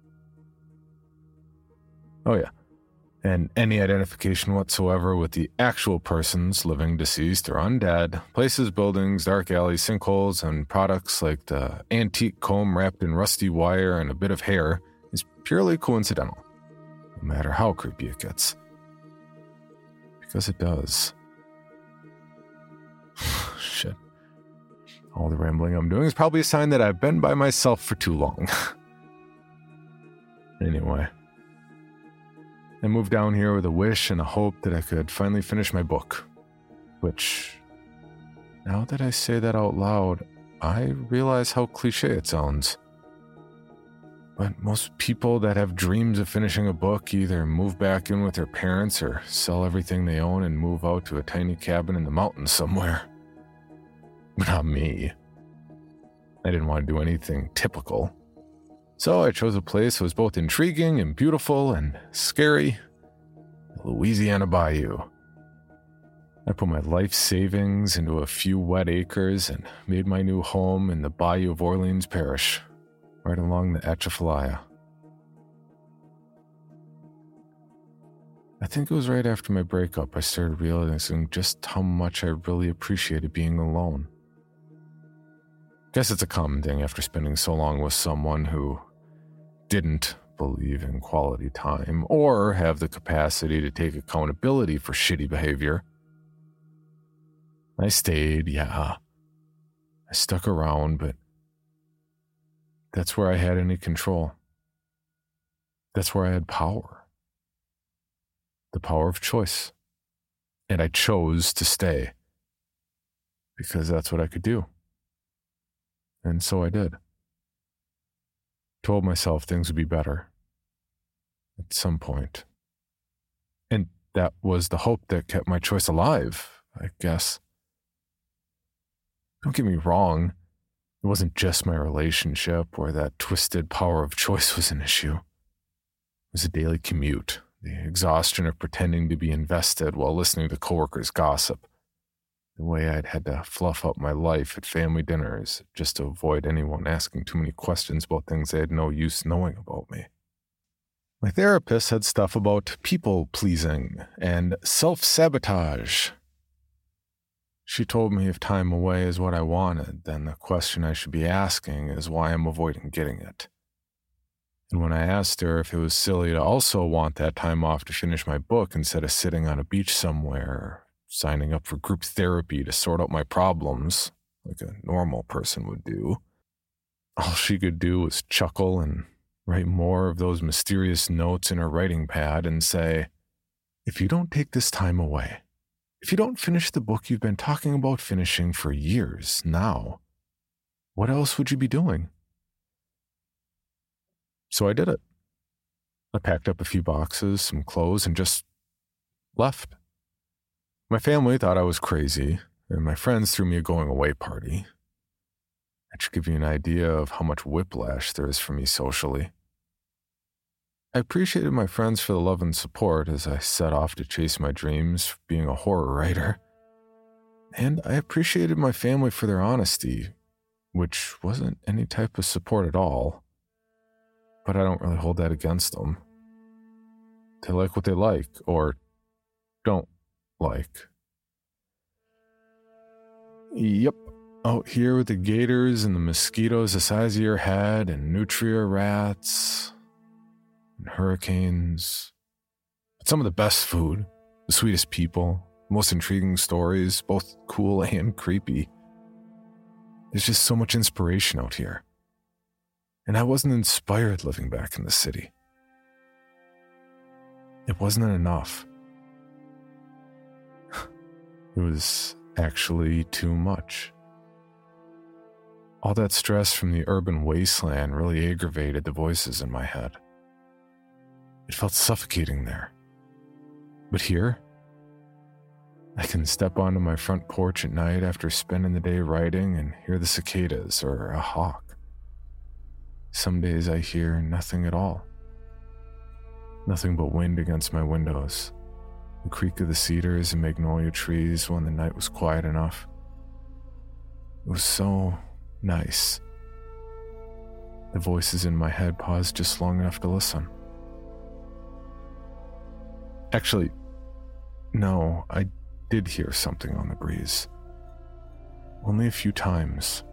Oh yeah, and any identification whatsoever with the actual persons, living, deceased, or undead, places, buildings, dark alleys, sinkholes, and products like the antique comb wrapped in rusty wire and a bit of hair is purely coincidental, no matter how creepy it gets. Because it does. Shit. All the rambling I'm doing is probably a sign that I've been by myself for too long. Anyway. I moved down here with a wish and a hope that I could finally finish my book. Which, now that I say that out loud, I realize how cliche it sounds. But most people that have dreams of finishing a book either move back in with their parents or sell everything they own and move out to a tiny cabin in the mountains somewhere. But not me. I didn't want to do anything typical. So I chose a place that was both intriguing and beautiful and scary, the Louisiana Bayou. I put my life savings into a few wet acres and made my new home in the Bayou of Orleans Parish, right along the Atchafalaya. I think it was right after my breakup I started realizing just how much I really appreciated being alone. Guess it's a common thing after spending so long with someone who didn't believe in quality time or have the capacity to take accountability for shitty behavior. I stayed, yeah. I stuck around, but that's where I had any control. That's where I had power. The power of choice. And I chose to stay. Because that's what I could do. And so I did. Told myself things would be better. At some point. And that was the hope that kept my choice alive, I guess. Don't get me wrong. It wasn't just my relationship where that twisted power of choice was an issue. It was a daily commute, the exhaustion of pretending to be invested while listening to coworkers gossip, the way I'd had to fluff up my life at family dinners just to avoid anyone asking too many questions about things they had no use knowing about me. My therapist said stuff about people-pleasing and self-sabotage. She told me if time away is what I wanted, then the question I should be asking is why I'm avoiding getting it. And when I asked her if it was silly to also want that time off to finish my book instead of sitting on a beach somewhere, signing up for group therapy to sort out my problems, like a normal person would do, all she could do was chuckle and write more of those mysterious notes in her writing pad and say, "If you don't take this time away, if you don't finish the book you've been talking about finishing for years now, what else would you be doing?" So I did it. I packed up a few boxes, some clothes, and just left. My family thought I was crazy, and my friends threw me a going-away party. That should give you an idea of how much whiplash there is for me socially. I appreciated my friends for the love and support as I set off to chase my dreams being a horror writer. And I appreciated my family for their honesty, which wasn't any type of support at all. But I don't really hold that against them. They like what they like, or don't like. Yep, out here with the gators and the mosquitoes the size of your head and nutria rats and hurricanes. But some of the best food, the sweetest people, most intriguing stories, both cool and creepy. There's just so much inspiration out here. And I wasn't inspired living back in the city. It wasn't enough. It was actually too much. All that stress from the urban wasteland really aggravated the voices in my head. It felt suffocating there. But here, I can step onto my front porch at night after spending the day writing and hear the cicadas or a hawk. Some days I hear nothing at all. Nothing but wind against my windows, the creak of the cedars and magnolia trees when the night was quiet enough. It was so nice. The voices in my head paused just long enough to listen. Actually, no, I did hear something on the breeze. Only a few times.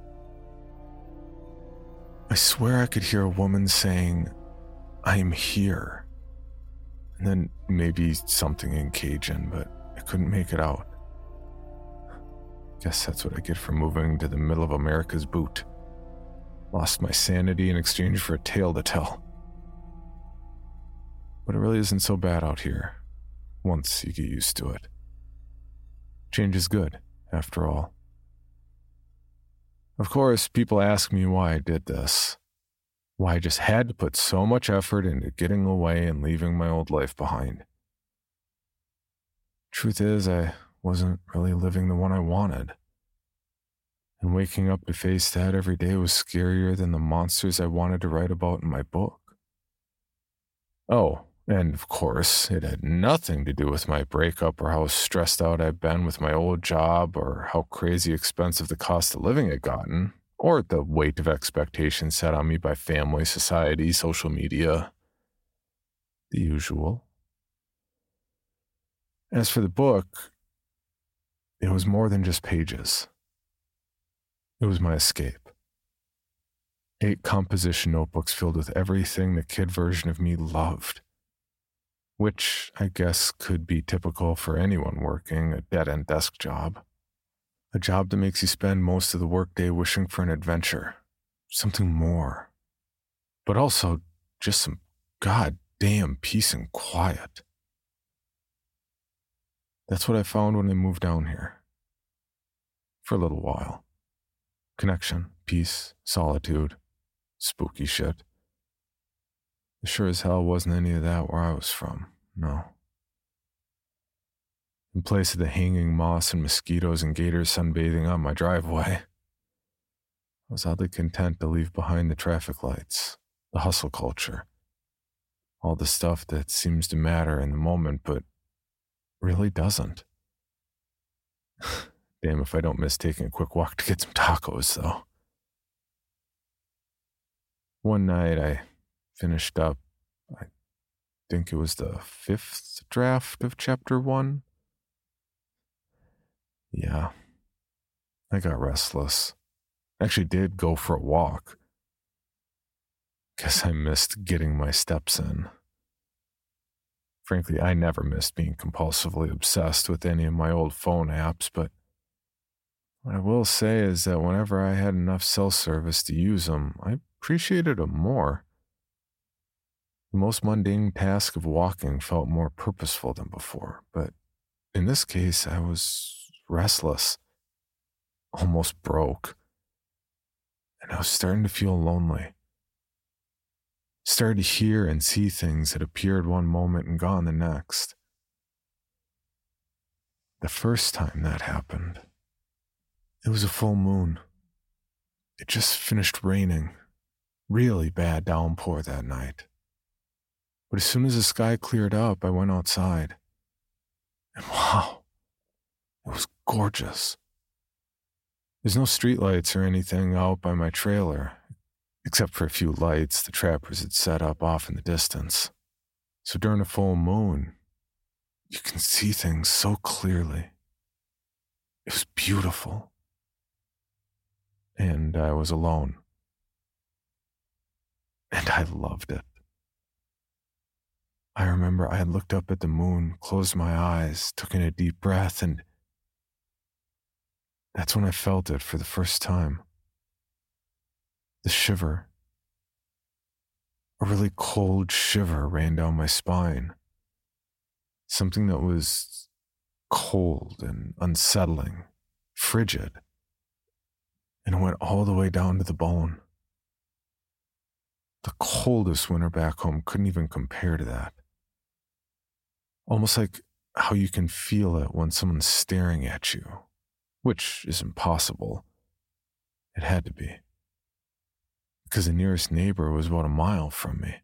I swear I could hear a woman saying, "I am here." And then maybe something in Cajun, but I couldn't make it out. Guess that's what I get for moving to the middle of America's boot. Lost my sanity in exchange for a tale to tell. But it really isn't so bad out here, once you get used to it. Change is good, after all. Of course, people ask me why I did this. Why I just had to put so much effort into getting away and leaving my old life behind. Truth is, I wasn't really living the one I wanted. And waking up to face that every day was scarier than the monsters I wanted to write about in my book. Oh, and of course, it had nothing to do with my breakup or how stressed out I'd been with my old job or how crazy expensive the cost of living had gotten, or the weight of expectations set on me by family, society, social media. The usual. As for the book, it was more than just pages. It was my escape. Eight composition notebooks filled with everything the kid version of me loved. Which I guess could be typical for anyone working a dead-end desk job. A job that makes you spend most of the workday wishing for an adventure, something more. But also just some goddamn peace and quiet. That's what I found when I moved down here. For a little while. Connection, peace, solitude, spooky shit. Sure as hell wasn't any of that where I was from, no. In place of the hanging moss and mosquitoes and gators sunbathing on my driveway, I was oddly content to leave behind the traffic lights, the hustle culture, all the stuff that seems to matter in the moment but really doesn't. Damn if I don't miss taking a quick walk to get some tacos, though. One night I finished up, I think it was the fifth draft of chapter one. Yeah, I got restless. Actually did go for a walk. Guess I missed getting my steps in. Frankly, I never missed being compulsively obsessed with any of my old phone apps, but what I will say is that whenever I had enough cell service to use them, I appreciated them more. The most mundane task of walking felt more purposeful than before, but in this case, I was restless, almost broke, and I was starting to feel lonely. Started to hear and see things that appeared one moment and gone the next. The first time that happened, it was a full moon. It just finished raining. Really bad downpour that night. But as soon as the sky cleared up, I went outside. And wow, it was gorgeous. There's no streetlights or anything out by my trailer, except for a few lights the trappers had set up off in the distance. So during a full moon, you can see things so clearly. It was beautiful. And I was alone. And I loved it. I remember I had looked up at the moon, closed my eyes, took in a deep breath, and that's when I felt it for the first time. The shiver. A really cold shiver ran down my spine. Something that was cold and unsettling, frigid, and it went all the way down to the bone. The coldest winter back home couldn't even compare to that. Almost like how you can feel it when someone's staring at you, which is impossible. It had to be. Because the nearest neighbor was about a mile from me.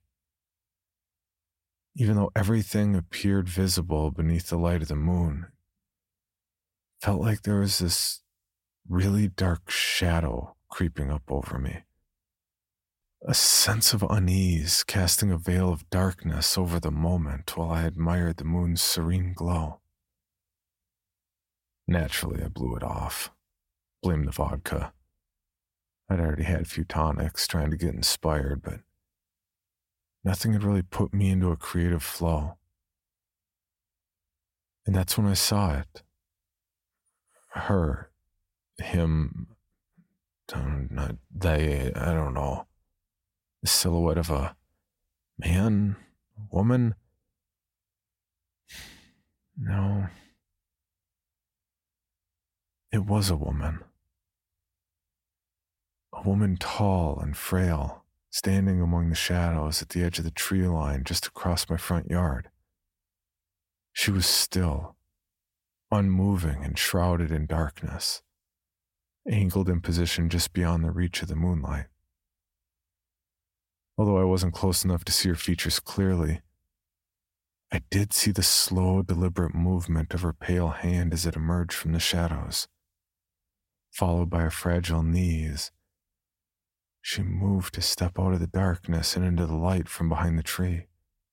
Even though everything appeared visible beneath the light of the moon, it felt like there was this really dark shadow creeping up over me. A sense of unease casting a veil of darkness over the moment while I admired the moon's serene glow. Naturally, I blew it off. Blamed the vodka. I'd already had a few tonics trying to get inspired, but nothing had really put me into a creative flow. And that's when I saw it. Her. Him. Not they. I don't know. The silhouette of a man, woman. No. It was a woman. A woman tall and frail, standing among the shadows at the edge of the tree line just across my front yard. She was still, unmoving and shrouded in darkness, angled in position just beyond the reach of the moonlight. Although I wasn't close enough to see her features clearly, I did see the slow, deliberate movement of her pale hand as it emerged from the shadows, followed by her fragile knees. She moved to step out of the darkness and into the light from behind the tree.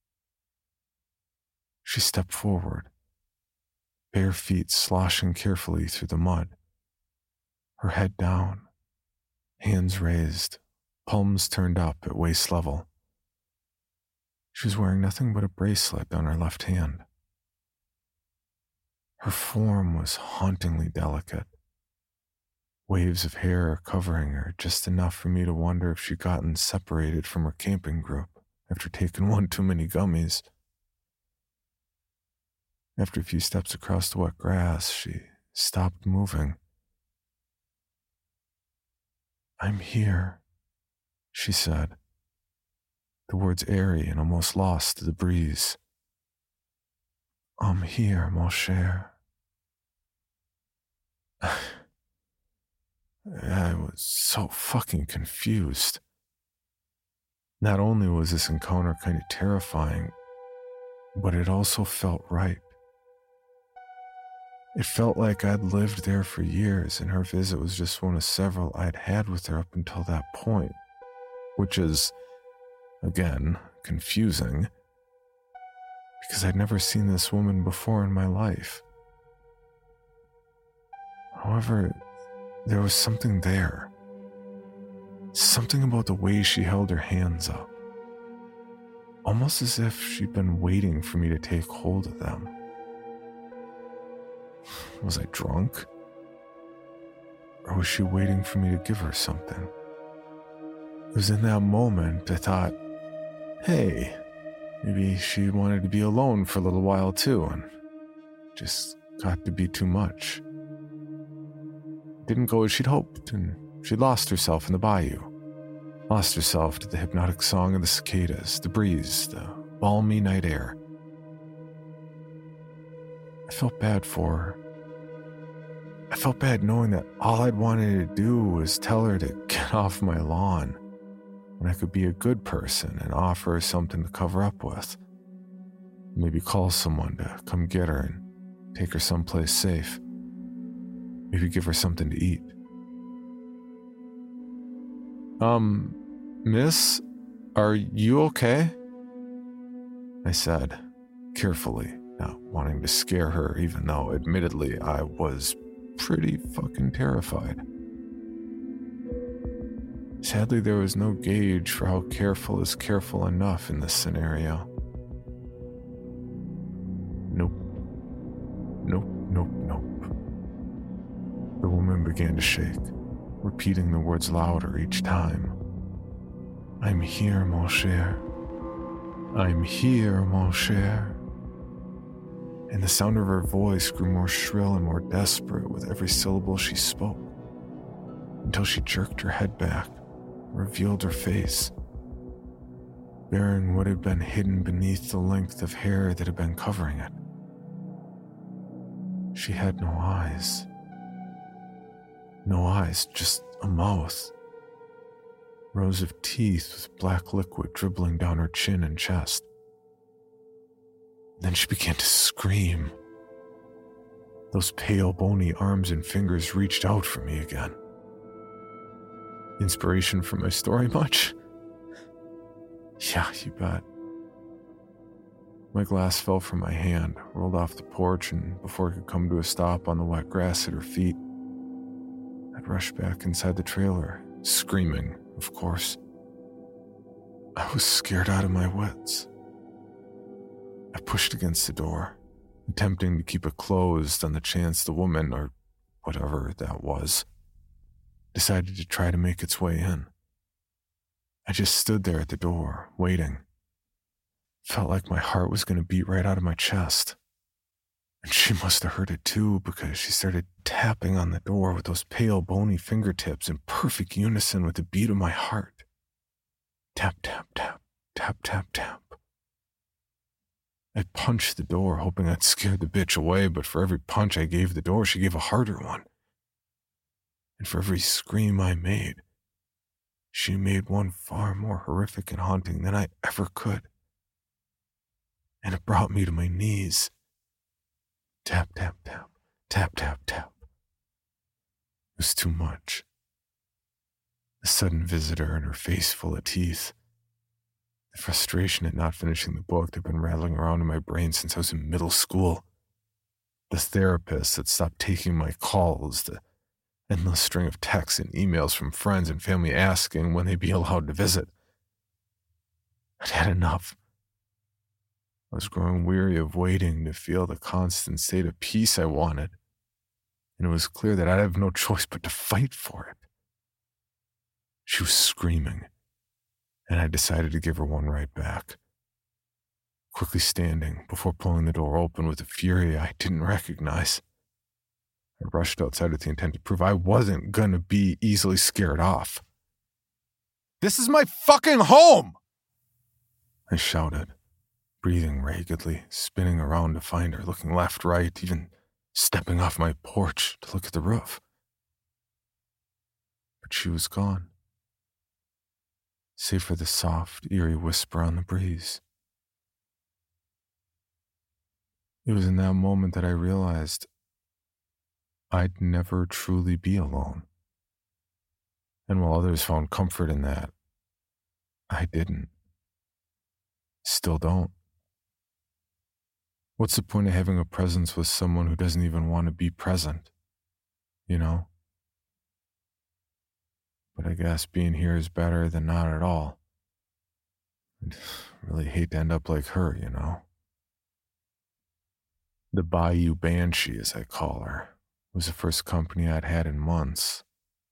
She stepped forward, bare feet sloshing carefully through the mud, her head down, hands raised, palms turned up at waist level. She was wearing nothing but a bracelet on her left hand. Her form was hauntingly delicate. Waves of hair covering her, just enough for me to wonder if she'd gotten separated from her camping group after taking one too many gummies. After a few steps across the wet grass, she stopped moving. "I'm here," she said, the words airy and almost lost to the breeze. "I'm here, mon cher." I was so fucking confused. Not only was this encounter kind of terrifying, but it also felt right. It felt like I'd lived there for years, and her visit was just one of several I'd had with her up until that point, which is, again, confusing, because I'd never seen this woman before in my life. However, there was something there. Something about the way she held her hands up. Almost as if she'd been waiting for me to take hold of them. Was I drunk? Or was she waiting for me to give her something? It was in that moment I thought, hey, maybe she wanted to be alone for a little while too, and just got to be too much. Didn't go as she'd hoped, and she lost herself in the bayou. Lost herself to the hypnotic song of the cicadas, the breeze, the balmy night air. I felt bad for her. I felt bad knowing that all I'd wanted to do was tell her to get off my lawn, when I could be a good person and offer her something to cover up with. Maybe call someone to come get her and take her someplace safe. Maybe give her something to eat. Um, miss, are you okay? I said, carefully, not wanting to scare her, even though admittedly I was pretty fucking terrified. Sadly, there was no gauge for how careful is careful enough in this scenario. Nope. Nope, nope, nope. The woman began to shake, repeating the words louder each time. I'm here, mon cher. I'm here, mon cher. And the sound of her voice grew more shrill and more desperate with every syllable she spoke, until she jerked her head back, revealed her face, bearing what had been hidden beneath the length of hair that had been covering it. She had no eyes. No eyes, just a mouth. Rows of teeth with black liquid dribbling down her chin and chest. Then she began to scream. Those pale, bony arms and fingers reached out for me again. Inspiration for my story much? Yeah, you bet. My glass fell from my hand, rolled off the porch, and before it could come to a stop on the wet grass at her feet, I'd rushed back inside the trailer, screaming, of course. I was scared out of my wits. I pushed against the door, attempting to keep it closed on the chance the woman, or whatever that was, decided to try to make its way in. I just stood there at the door, waiting. Felt like my heart was going to beat right out of my chest. And she must have heard it too, because she started tapping on the door with those pale, bony fingertips in perfect unison with the beat of my heart. Tap, tap, tap, tap, tap, tap. I punched the door, hoping I'd scare the bitch away, but for every punch I gave the door, she gave a harder one. And for every scream I made, she made one far more horrific and haunting than I ever could. And it brought me to my knees. Tap, tap, tap, tap, tap, tap. It was too much. The sudden visitor and her face full of teeth. The frustration at not finishing the book that had been rattling around in my brain since I was in middle school. The therapist that stopped taking my calls. The endless string of texts and emails from friends and family asking when they'd be allowed to visit. I'd had enough. I was growing weary of waiting to feel the constant state of peace I wanted, and it was clear that I'd have no choice but to fight for it. She was screaming, and I decided to give her one right back. Quickly standing before pulling the door open with a fury I didn't recognize, I rushed outside with the intent to prove I wasn't gonna be easily scared off. "This is my fucking home!" I shouted, breathing raggedly, spinning around to find her, looking left, right, even stepping off my porch to look at the roof. But she was gone, save for the soft, eerie whisper on the breeze. It was in that moment that I realized I'd never truly be alone. And while others found comfort in that, I didn't. Still don't. What's the point of having a presence with someone who doesn't even want to be present? You know? But I guess being here is better than not at all. I'd really hate to end up like her, you know? The Bayou Banshee, as I call her, was the first company I'd had in months.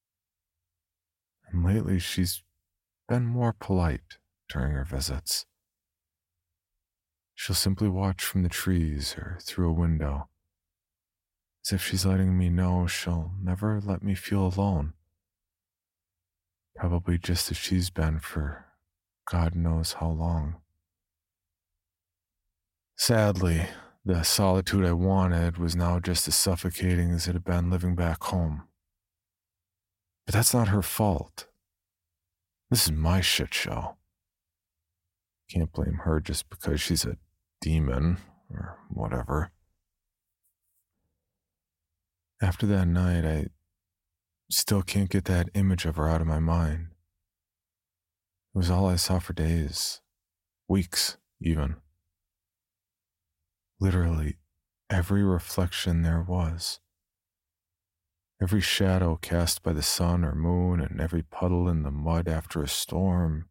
And lately she's been more polite during her visits. She'll simply watch from the trees or through a window, as if she's letting me know she'll never let me feel alone. Probably just as she's been for God knows how long. Sadly, The solitude I wanted was now just as suffocating as it had been living back home. But that's not her fault. This is my shit show. Can't blame her just because she's a demon or whatever. After that night, I still can't get that image of her out of my mind. It was all I saw for days, weeks even. Literally every reflection there was. Every shadow cast by the sun or moon and every puddle in the mud after a storm.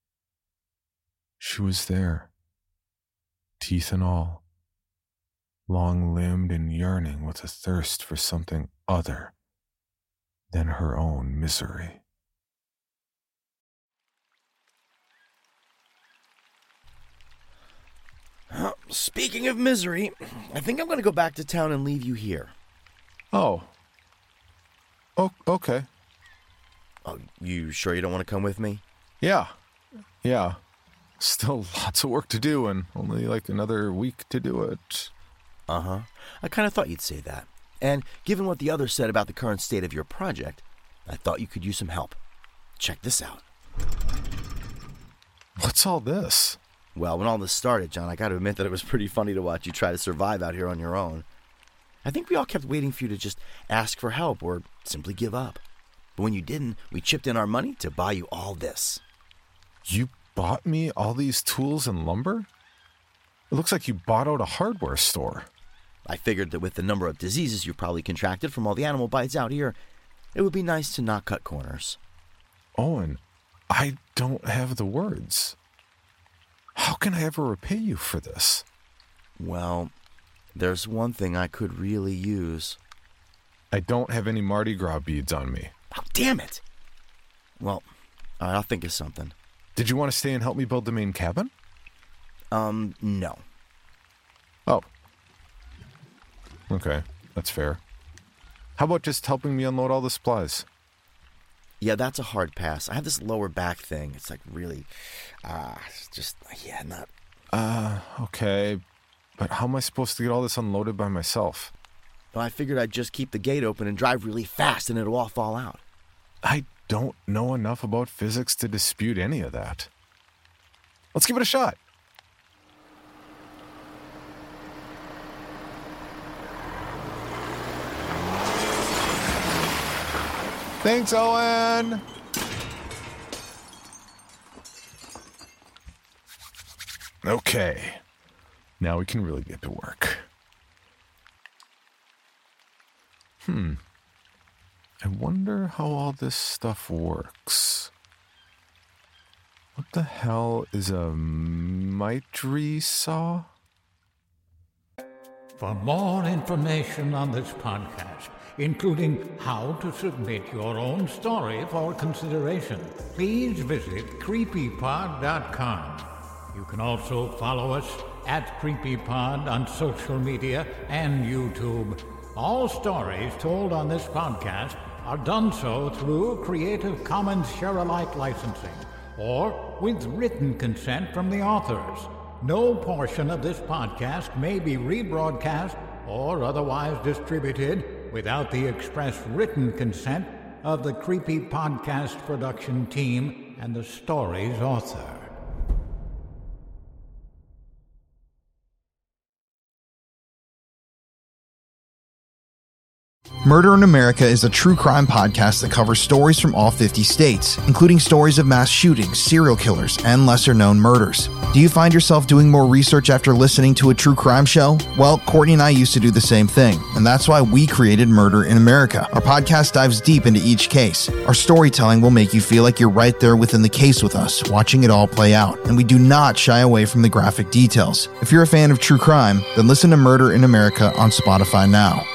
She was there, teeth and all, long-limbed and yearning with a thirst for something other than her own misery. Uh, speaking of misery, I think I'm going to go back to town and leave you here. Oh. Oh, okay. Oh, you sure you don't want to come with me? Yeah. Yeah. Still lots of work to do and only like another week to do it. Uh-huh. I kind of thought you'd say that. And given what the others said about the current state of your project, I thought you could use some help. Check this out. What's all this? Well, when all this started, John, I got to admit that it was pretty funny to watch you try to survive out here on your own. I think we all kept waiting for you to just ask for help or simply give up. But when you didn't, we chipped in our money to buy you all this. You bought me all these tools and lumber? It looks like you bought out a hardware store. I figured that with the number of diseases you've probably contracted from all the animal bites out here, it would be nice to not cut corners. Owen, I don't have the words. How can I ever repay you for this? Well, there's one thing I could really use. I don't have any Mardi Gras beads on me. Oh, damn it! Well, all right, I'll think of something. Did you want to stay and help me build the main cabin? Um, no. Oh. Okay, that's fair. How about just helping me unload all the supplies? Yeah, that's a hard pass. I have this lower back thing. It's like really, ah, uh, just, yeah, not... Uh, okay. But how am I supposed to get all this unloaded by myself? Well, I figured I'd just keep the gate open and drive really fast and it'll all fall out. I don't know enough about physics to dispute any of that. Let's give it a shot. Thanks, Owen! Okay. Now we can really get to work. Hmm. I wonder how all this stuff works. What the hell is a mitri saw? For more information on this podcast, including how to submit your own story for consideration, please visit creepypod dot com. You can also follow us at CreepyPod on social media and YouTube. All stories told on this podcast are done so through Creative Commons Share-alike licensing or with written consent from the authors. No portion of this podcast may be rebroadcast or otherwise distributed without the express written consent of the Creepy Podcast production team and the story's author. Murder in America is a true crime podcast that covers stories from all fifty states, including stories of mass shootings, serial killers, and lesser-known murders. Do you find yourself doing more research after listening to a true crime show? Well, Courtney and I used to do the same thing, and that's why we created Murder in America. Our podcast dives deep into each case. Our storytelling will make you feel like you're right there within the case with us, watching it all play out, and we do not shy away from the graphic details. If you're a fan of true crime, then listen to Murder in America on Spotify now.